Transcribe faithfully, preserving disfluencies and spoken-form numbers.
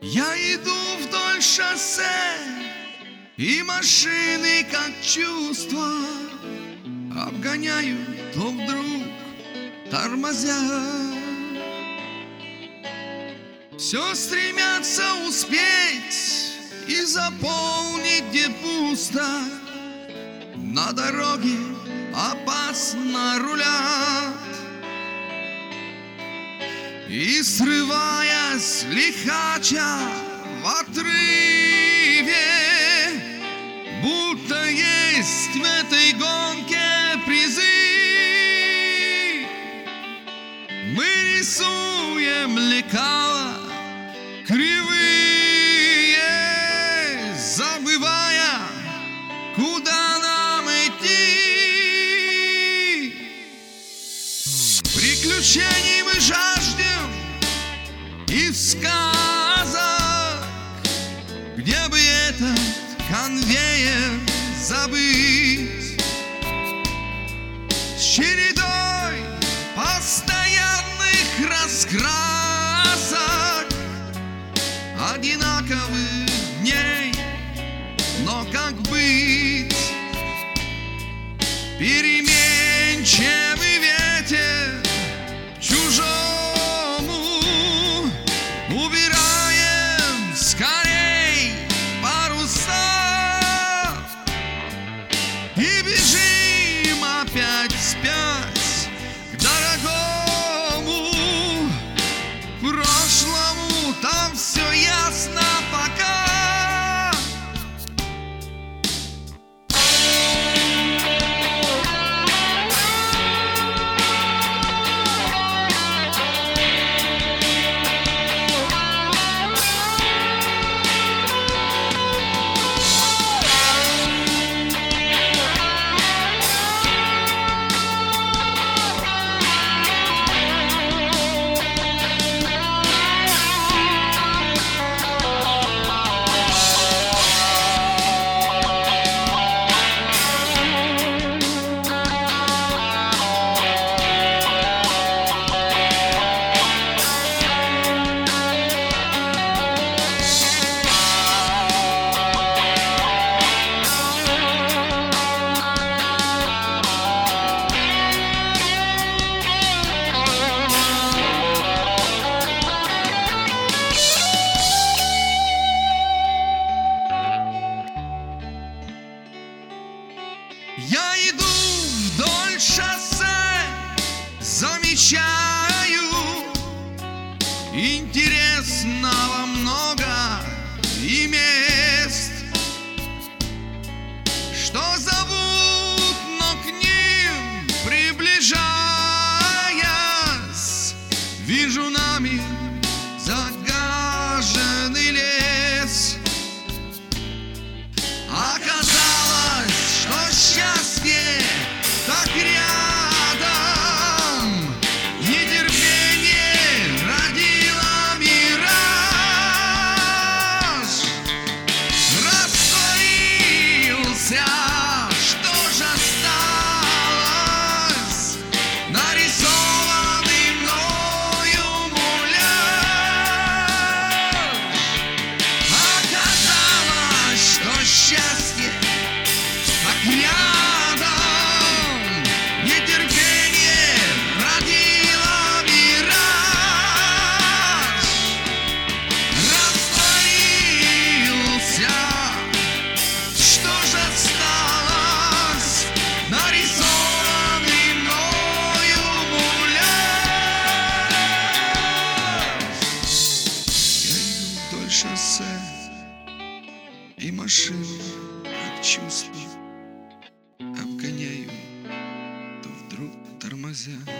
Я иду вдоль шоссе, и машины, как чувства, обгоняют, то вдруг тормозят. Все стремятся успеть и заполнить, где пусто. На дороге опасно рулят, и, срываясь лихача в отрыве, будто есть в этой гонке призы. Мы рисуем лекала кривые, забывая, куда нам идти. Приключений мы жаждем и сказок, где бы этот конвейер забыть, с чередой постоянных раскрасок, одинаковых дней. Но как быть? Переменчивый ветер чужому, убираем скорей паруса и бежим опять вспять к дорогому прошлому. Там все ясно пока. Я иду вдоль шоссе, замечаю, интересного много и мест, что зовут, но к ним приближаясь, вижу нами загаженный лес. Оказалось, что счастье так рядом, нетерпение родило мираж. Растворился, что же осталось, нарисованный мною муляж. Оказалось, что счастье так рядом, нетерпение родило мираж. Растворился, что же осталось, нарисованный мною муляж. Я иду вдоль шоссе, и машины, как чувства, обгоняю, то вдруг тормозя.